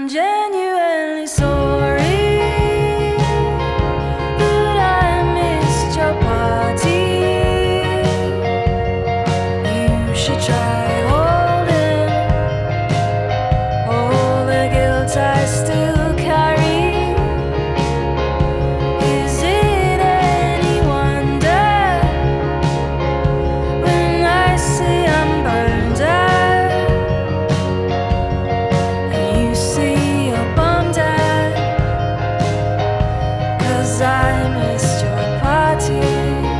genuinely sorry that I missed your party. You should try holding all the guilt I still carry. Is it any wonder when I say I'm burned out? You see you're bummed out 'cause I missed your party.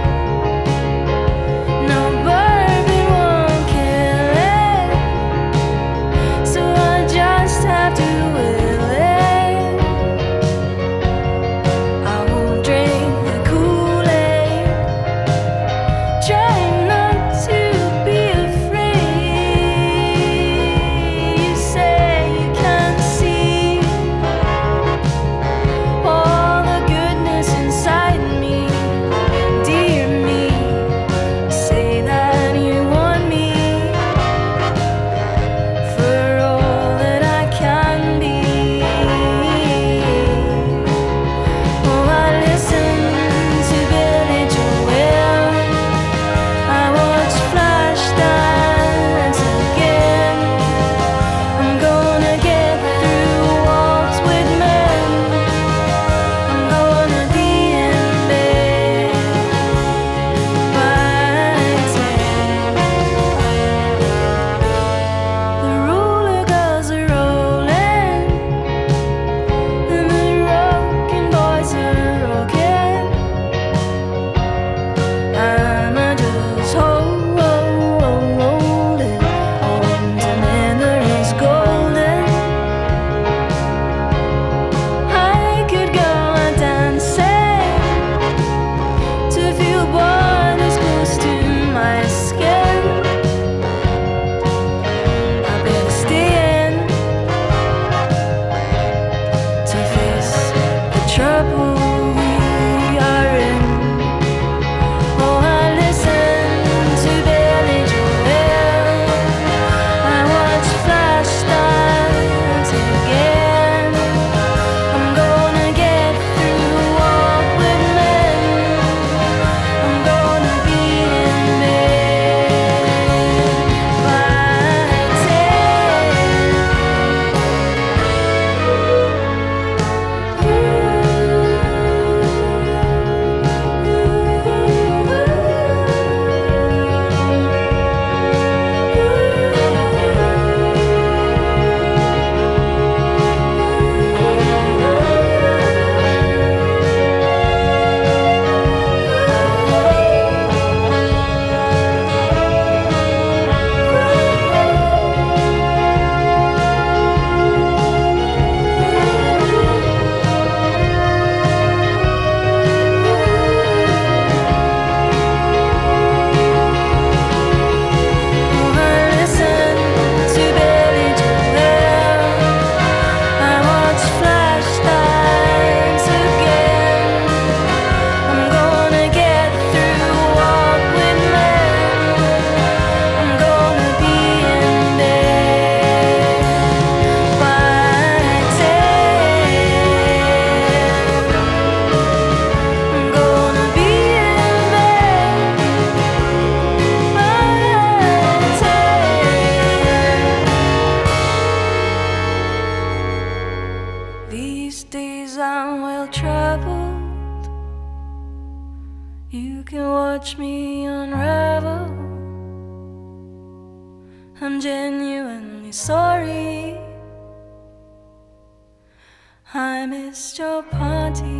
No bourbon won't kill it, so I just have to will it. I won't drink the Kool-Aid, trying not to be afraid. You say you can't see all the goodness inside me, dear me. Say that you want me for all that I can be. Oh, I listen to Billy Joel, I watch Flashdance again. I'm gonna get through Walt Whitman. I'm gonna be in bed by 10. The roller girls are rolling and the rockin' boys are rocking. I'm just holding on to memories golden. I could go on dancing to feel blood as close to my skin. I better stay in to face the trouble we are in. Oh, I listen to Billy Joel, I watch Flashdance again. I'm gonna get through Walt Whitman. I'm gonna be in bed by 10. Oh, I listen to Billy Joel, I watch Flashdance again. I'm gonna get through Walt Whitman. I'm gonna be in bed by 10. I'm gonna be in bed by 10. These days I'm well traveled. You can watch me unravel. I'm genuinely sorry I missed your party.